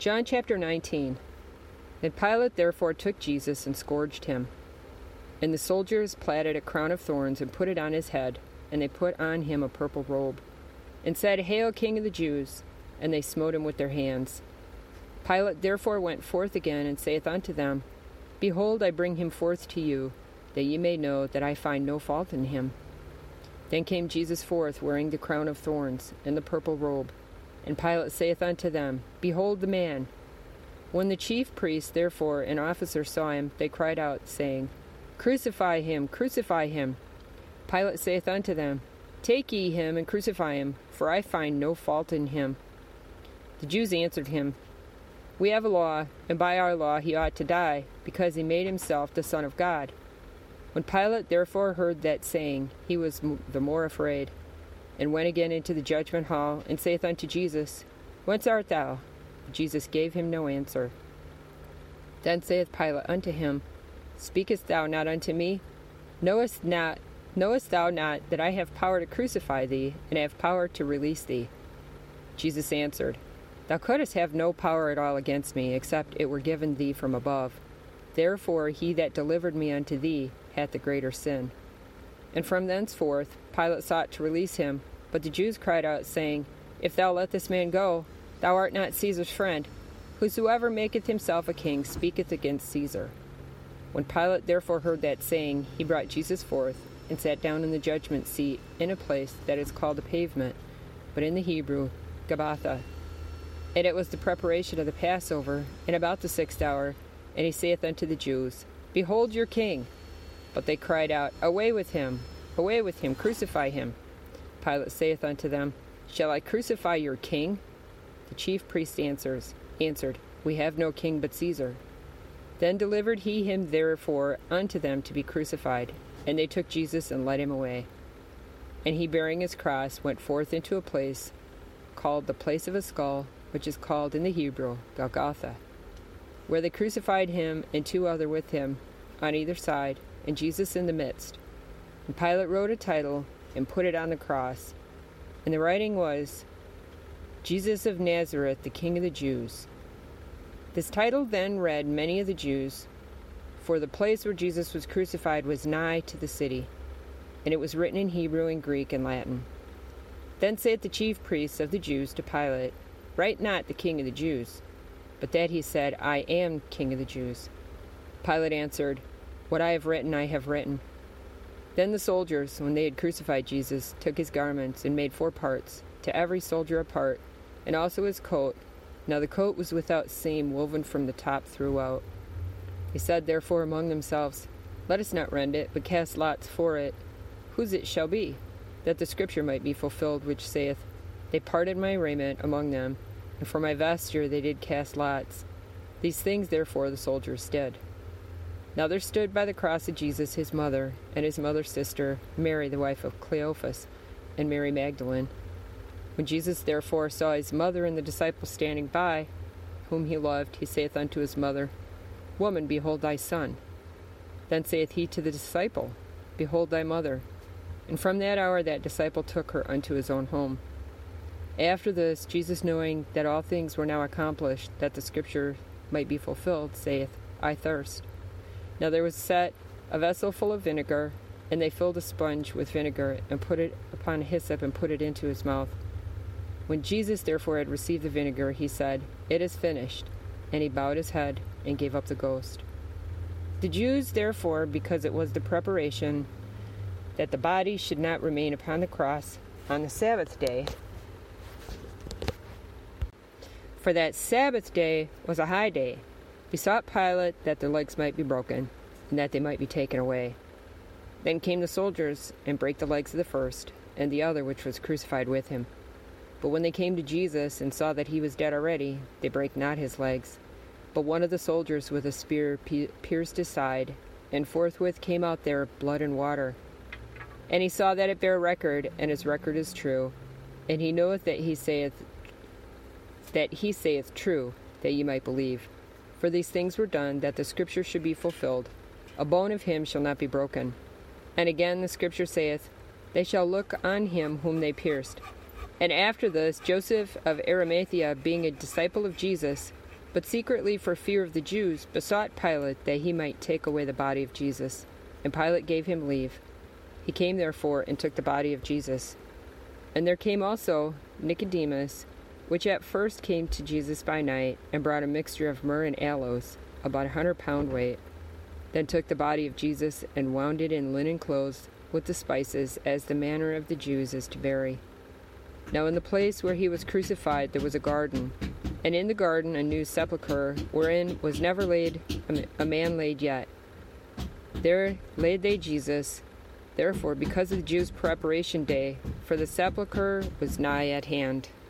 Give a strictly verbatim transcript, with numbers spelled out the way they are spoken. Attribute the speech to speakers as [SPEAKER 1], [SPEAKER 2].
[SPEAKER 1] John chapter nineteen. Then Pilate therefore took Jesus and scourged him. And the soldiers platted a crown of thorns and put it on his head, and they put on him a purple robe, and said, Hail, King of the Jews! And they smote him with their hands. Pilate therefore went forth again, and saith unto them, Behold, I bring him forth to you, that ye may know that I find no fault in him. Then came Jesus forth, wearing the crown of thorns, and the purple robe. And Pilate saith unto them, Behold the man! When the chief priests therefore and officers saw him, they cried out, saying, Crucify him, crucify him. Pilate saith unto them, Take ye him, and crucify him, for I find no fault in him. The Jews answered him, We have a law, and by our law he ought to die, because he made himself the Son of God. When Pilate therefore heard that saying, he was the more afraid, and went again into the judgment hall, and saith unto Jesus, Whence art thou? Jesus gave him no answer. Then saith Pilate unto him, Speakest thou not unto me? Knowest not, knowest thou not that I have power to crucify thee, and have power to release thee? Jesus answered, Thou couldst have no power at all against me, except it were given thee from above. Therefore he that delivered me unto thee hath the greater sin. And from thenceforth Pilate sought to release him, but the Jews cried out, saying, If thou let this man go, thou art not Caesar's friend. Whosoever maketh himself a king speaketh against Caesar. When Pilate therefore heard that saying, he brought Jesus forth, and sat down in the judgment seat in a place that is called a pavement, but in the Hebrew, Gabbatha. And it was the preparation of the Passover, and about the sixth hour, and he saith unto the Jews, Behold your king! But they cried out, Away with him! Away with him! Crucify him! Pilate saith unto them, Shall I crucify your king? The chief priest answers, answered, We have no king but Caesar. Then delivered he him therefore unto them to be crucified, and they took Jesus and led him away. And he, bearing his cross, went forth into a place called the place of a skull, which is called in the Hebrew Golgotha, where they crucified him and two other with him on either side, and Jesus in the midst. And Pilate wrote a title and put it on the cross, and the writing was, Jesus of Nazareth, the King of the Jews. This title then read many of the Jews, for the place where Jesus was crucified was nigh to the city, and it was written in Hebrew and Greek and Latin. Then saith the chief priests of the Jews to Pilate, Write not the King of the Jews, but that he said, I am King of the Jews. Pilate answered, What I have written I have written. Then the soldiers, when they had crucified Jesus, took his garments and made four parts, to every soldier a part, and also his coat. Now the coat was without seam, woven from the top throughout. They said therefore among themselves, Let us not rend it, but cast lots for it, whose it shall be, that the scripture might be fulfilled, which saith, They parted my raiment among them, and for my vesture they did cast lots. These things therefore the soldiers did. Now there stood by the cross of Jesus his mother, and his mother's sister, Mary the wife of Cleophas, and Mary Magdalene. When Jesus therefore saw his mother and the disciples standing by, whom he loved, he saith unto his mother, Woman, behold thy son. Then saith he to the disciple, Behold thy mother. And from that hour that disciple took her unto his own home. After this, Jesus, knowing that all things were now accomplished, that the scripture might be fulfilled, saith, I thirst. Now there was set a vessel full of vinegar, and they filled a sponge with vinegar, and put it upon a hyssop, and put it into his mouth. When Jesus therefore had received the vinegar, he said, It is finished. And he bowed his head, and gave up the ghost. The Jews therefore, because it was the preparation that the body should not remain upon the cross on the Sabbath day, for that Sabbath day was a high day, besought Pilate that their legs might be broken, and that they might be taken away. Then came the soldiers, and brake the legs of the first, and the other which was crucified with him. But when they came to Jesus, and saw that he was dead already, they brake not his legs. But one of the soldiers with a spear pierced his side, and forthwith came out there blood and water. And he saw that it bare record, and his record is true. And he knoweth that he saith that he saith true, that ye might believe. For these things were done, that the scripture should be fulfilled, A bone of him shall not be broken. And again the scripture saith, They shall look on him whom they pierced. And after this, Joseph of Arimathea, being a disciple of Jesus, but secretly for fear of the Jews besought Pilate that he might take away the body of Jesus. And Pilate gave him leave. He came therefore and took the body of Jesus. And there came also Nicodemus, which at first came to Jesus by night, and brought a mixture of myrrh and aloes, about a hundred pound weight. Then took the body of Jesus and wound it in linen clothes with the spices, as the manner of the Jews is to bury. Now in the place where he was crucified there was a garden, and in the garden a new sepulchre, wherein was never laid a man laid yet. There laid they Jesus. Therefore, because of the Jews' preparation day, for the sepulchre was nigh at hand.